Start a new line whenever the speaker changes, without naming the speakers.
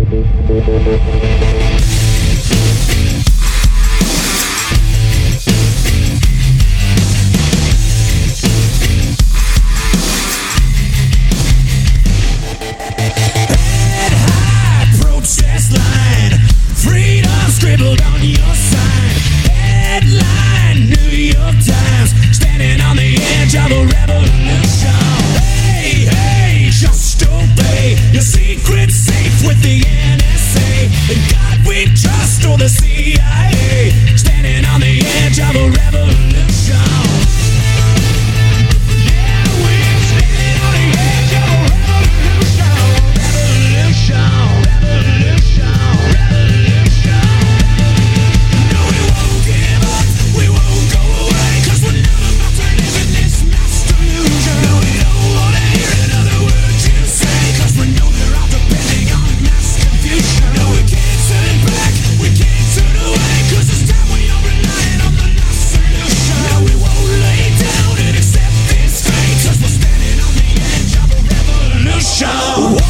Scribbled on your sign, headline New York Times, standing on the edge of a revolution. Hey, hey, just obey your secret safe with the NSA. In God we trust, or the CIA, standing on the edge of a revolution. Yeah, we're standing on the edge of a revolution. Revolution, revolution, revolution. Show.